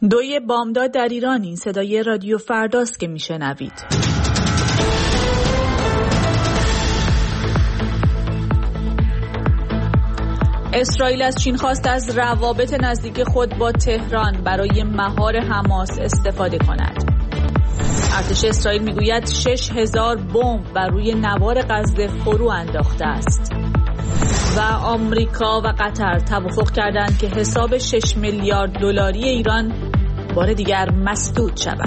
دوی بامداد در ایران، این صدای رادیو فرداست که میشنوید. اسرائیل از چین خواست از روابط نزدیک خود با تهران برای مهار حماس استفاده کند. ارتش اسرائیل میگوید 6,000 بمب بر روی نوار غزه فرو انداخته است. و آمریکا و قطر توافق کردند که حساب 6 میلیارد دلاری ایران بار دیگر مسدود شود.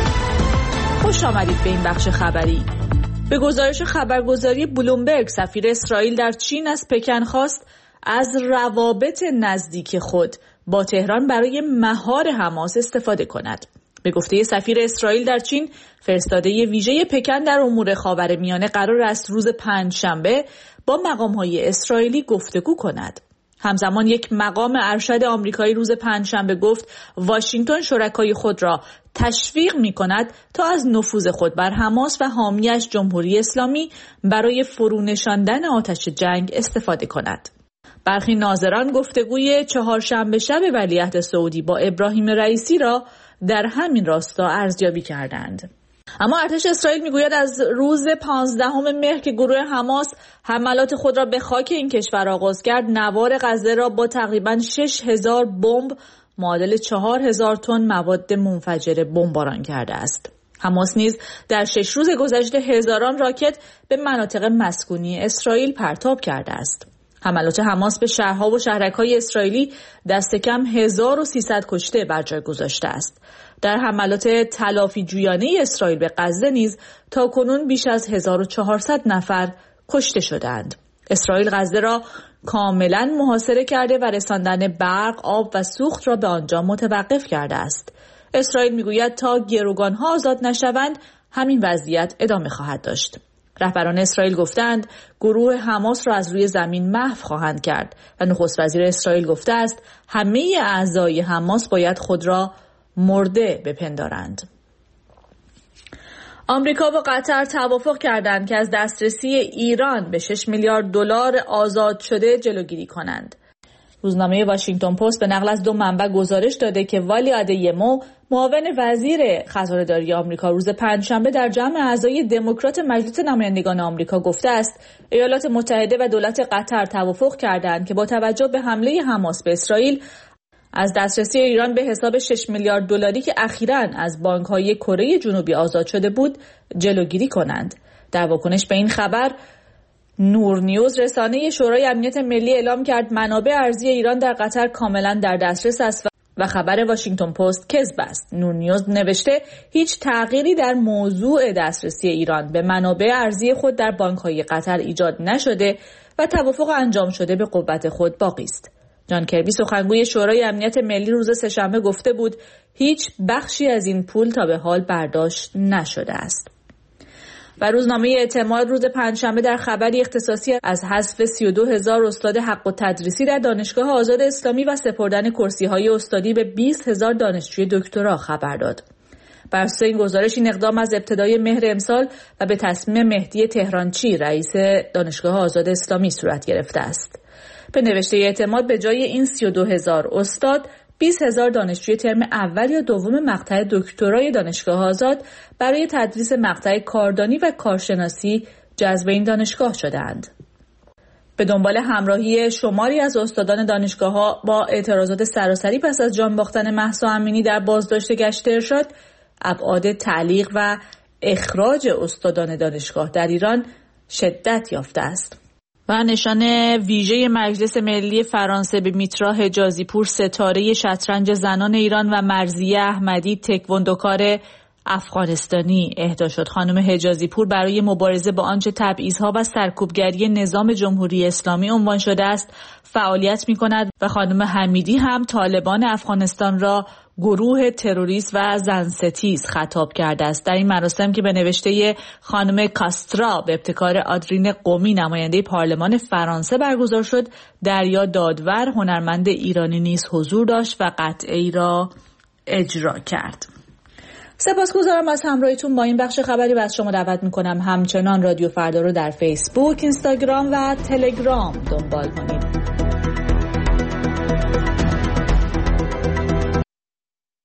خوش آمدید به این بخش خبری. به گزارش خبرگزاری بلومبرگ، سفیر اسرائیل در چین از پکن خواست از روابط نزدیک خود با تهران برای مهار حماس استفاده کند. به گفته سفیر اسرائیل در چین، فرستاده ویژه پکن در امور خاورمیانه قرار است روز پنجشنبه با مقام‌های اسرائیلی گفتگو کند. همزمان یک مقام ارشد آمریکایی روز پنجشنبه گفت واشنگتن شرکای خود را تشویق می‌کند تا از نفوذ خود بر حماس و حامیش جمهوری اسلامی برای فرونشاندن آتش جنگ استفاده کند. برخی ناظران گفتگوی چهارشنبه شب ولیعهد سعودی با ابراهیم رئیسی را در همین راستا ارزیابی کردند. اما ارتش اسرائیل میگوید از روز 15 مهر که گروه حماس حملات خود را به خاک این کشور آغاز کرد، نوار غزه را با تقریباً 6,000 بمب معادل 4,000 تن مواد منفجره بمباران کرده است. حماس نیز در 6 روز گذشته هزاران راکت به مناطق مسکونی اسرائیل پرتاب کرده است. حملات حماس به شهرها و شهرک‌های اسرائیلی دست کم 1300 کشته بر جای گذاشته است. در حملات تلافی جویانه اسرائیل به غزه نیز تاکنون بیش از 1400 نفر کشته شدند. اسرائیل غزه را کاملا محاصره کرده و رساندن برق، آب و سوخت را به آنجا متوقف کرده است. اسرائیل میگوید تا گروگانها آزاد نشوند همین وضعیت ادامه خواهد داشت. رهبران اسرائیل گفتند گروه حماس را از روی زمین محو خواهند کرد و نخست وزیر اسرائیل گفته است همه اعضای حماس باید خود را مرده بپندارند. آمریکا و قطر توافق کردند که از دسترسی ایران به 6 میلیارد دلار آزاد شده جلوگیری کنند. روزنامه واشنگتن پست به نقل از 2 منبع گزارش داده که والی آدیمو، معاون وزیر خزانه‌داری آمریکا، روز پنجشنبه در جمع اعضای دموکرات مجلس نمایندگان آمریکا گفته است ایالات متحده و دولت قطر توافق کردند که با توجه به حمله حماس به اسرائیل از دسترسی ایران به حساب 6 میلیارد دلاری که اخیراً از بانک‌های کره جنوبی آزاد شده بود جلوگیری کنند. در واکنش به این خبر، نور نیوز رسانه شورای امنیت ملی اعلام کرد منابع ارزی ایران در قطر کاملا در دسترس است و خبر واشنگتن پست کذب است. نور نیوز نوشته هیچ تغییری در موضوع دسترسی ایران به منابع ارزی خود در بانک‌های قطر ایجاد نشده و توافق انجام شده به قوت خود باقی است. جان کربی، سخنگوی شورای امنیت ملی، روز سه‌شنبه گفته بود هیچ بخشی از این پول تا به حال برداشت نشده است. و روزنامه اعتماد روز پنجشنبه در خبری اختصاصی از حذف 32,000 استاد حق التدریسی در دانشگاه آزاد اسلامی و سپردن کرسی‌های استادی به 20,000 دانشجوی دکترا خبر داد. بر اساس این گزارش، این اقدام از ابتدای مهر امسال و به تصمیم مهدی تهرانچی، رئیس دانشگاه آزاد اسلامی، صورت گرفته است. به نوشته اعتماد به جای این 32,000 استاد، 20,000 دانشجوی ترم اول یا دوم مقطع دکترای دانشگاه آزاد برای تدریس مقطع کاردانی و کارشناسی جذب این دانشگاه شدند. به دنبال همراهی شماری از استادان دانشگاه‌ها با اعتراضات سراسری پس از جان باختن مهسا امینی در بازداشت گشت ارشاد، ابعاد تعلیق و اخراج استادان دانشگاه در ایران شدت یافته است. و نشان ویژه مجلس ملی فرانسه به میترا حجازی پور، ستاره شطرنج زنان ایران، و مرضیه احمدی، تکواندوکار افغانستانی اهدا شد. خانم حجازی پور برای مبارزه با آنچه تبعیض‌ها و سرکوبگری نظام جمهوری اسلامی عنوان شده است فعالیت می‌کند و خانم حمیدی هم طالبان افغانستان را گروه تروریست و زنستیز خطاب کرده است. در این مراسم که به نوشته خانم کاسترا به ابتکار آدرین قومی، نماینده پارلمان فرانسه، برگزار شد، دریا دادور، هنرمند ایرانی نیز حضور داشت و قطعه‌ای را اجرا کرد. سپاسگزارم از همراهیتون با این بخش خبری و از شما دعوت میکنم همچنان رادیو فردا رو در فیسبوک، اینستاگرام و تلگرام دنبال کنید.